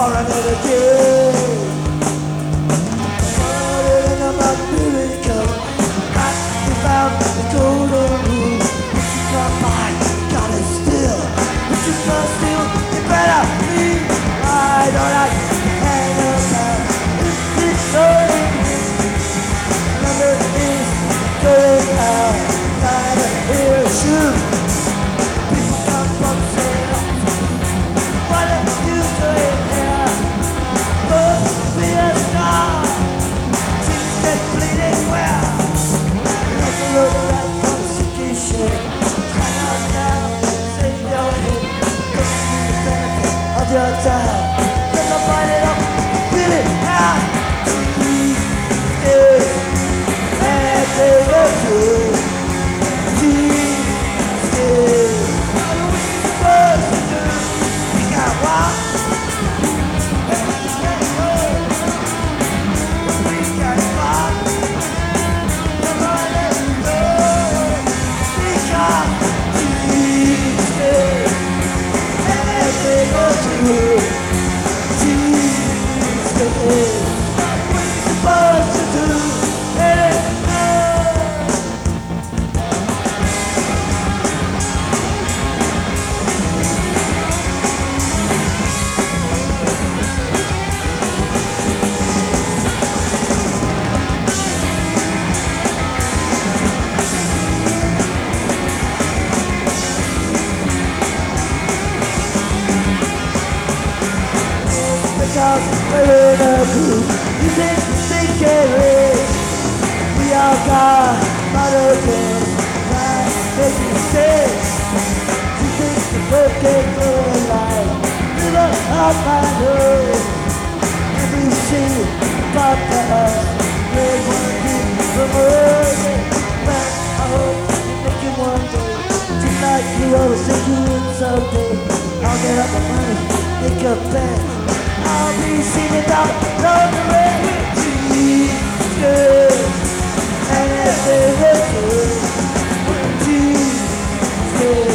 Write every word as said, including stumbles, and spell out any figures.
for another day. Falling in my miracle, got me found the golden rule. What you got by, got it still. What you got still, you better leave. Why don't I hang around? It's going number is going out. Time to hear a shoot. People come from sale. What are you doing here? Must be a star. Things get bleeding well. Look a look like constitution. Hang on down, save your head. Don't see the benefit of your time. Let them find it up, feel it out. Please, yeah. And they will do. Please, yeah. What are we supposed to do? We got what? We got what? Come on, let's go. We got please, yeah. And they will do. Please, yeah. What are we supposed to do? Let it go. Because we're in a group, you think we think it is. We all got monographs, not making mistakes. You think the birthday girl in life, middle of my nose. Every single part of us, we're gonna be promoted. But I hope you make it one day. Tonight you always think you win someday. I'll get up my money, make a bet. I'll be singing down the way with Jesus, and if they will do, Jesus.